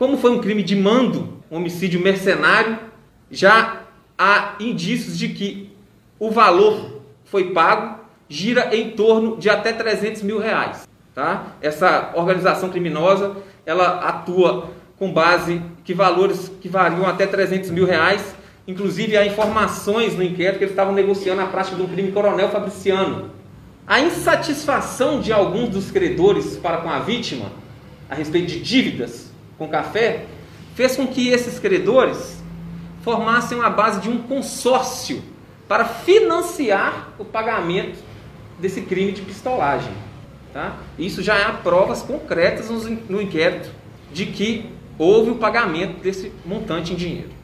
Como foi um crime de mando, um homicídio mercenário, já há indícios de que o valor foi pago, gira em torno de até 300 mil reais. Tá? Essa organização criminosa, ela atua com base que valores que variam até 300 mil reais. Inclusive, há informações no inquérito que eles estavam negociando a prática do crime Coronel Fabriciano. A insatisfação de alguns dos credores para com a vítima, a respeito de dívidas com café, fez com que esses credores formassem a base de um consórcio para financiar o pagamento desse crime de pistolagem. Tá? Isso já há provas concretas no inquérito de que houve o pagamento desse montante em dinheiro.